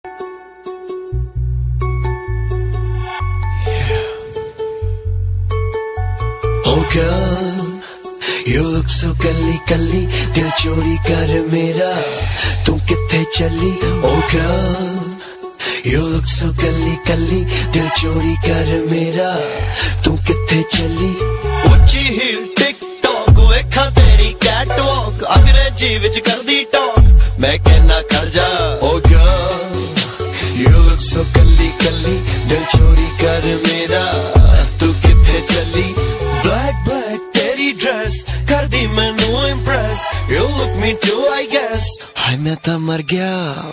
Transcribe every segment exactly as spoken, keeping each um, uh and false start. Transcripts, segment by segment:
Oh girl, you look so kalli kalli, दिल चोरी कर मेरा, तू किथे चली? Oh girl, you look so kalli kalli, दिल चोरी कर मेरा, तू किथे चली? उच्ची हील टिक टॉक, वेखा तेरी कैट वॉक, अंग्रेजी विच कर दी टॉक, मैं कहना खड़ जा। Oh girl, you look so kalli kalli, दिल चोरी कर मेरा, तू किथे चली? Black black तेरी ड्रेस कर दी मैनू impress, you look me too I guess, हाय मैं तो मर गया।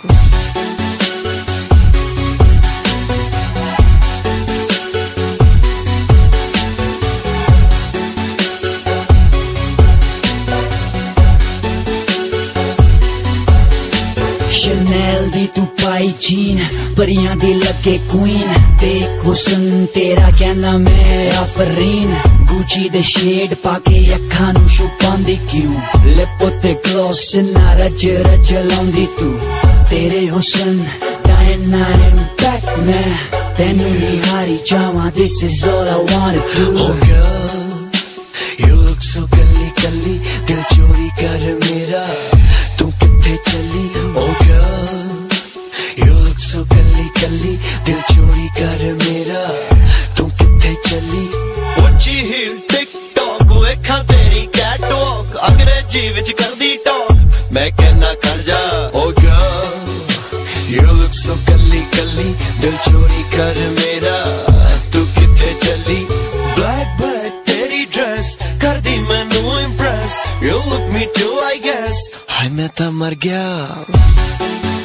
शनेल दी तू पाई जीन, परियां दी लगे क्वीन, देख हुसन तेरा कहना मैं आफरीन, गुची दे शेड पाके अखां नू छुपांदी क्यों, लिप ते ग्लॉस ना रज रज लाउंदी तू, तेरे हुसन दा इन्ना इम्पैक्ट मैं तेनू निहारी जावां, this is all I wanna do। Oh girl, you look so kalli kalli, दिल चोरी कर मेरा, तू किथे चली? Oh girl, you look so kalli kalli, दिल चोरी कर मेरा, तू किथे चली? उच्ची हील टिक टॉक, वेखा तेरी कैट वॉक, अंग्रेजी विच कर दी टॉक, मैं कहना खड़ जा। Oh girl, you look so kalli kalli, दिल चोरी कर मेरा, तू किथे चली? Black black तेरी ड्रेस कर दी मैनू impress, you look me too I guess, हाय मैं तो मर गया।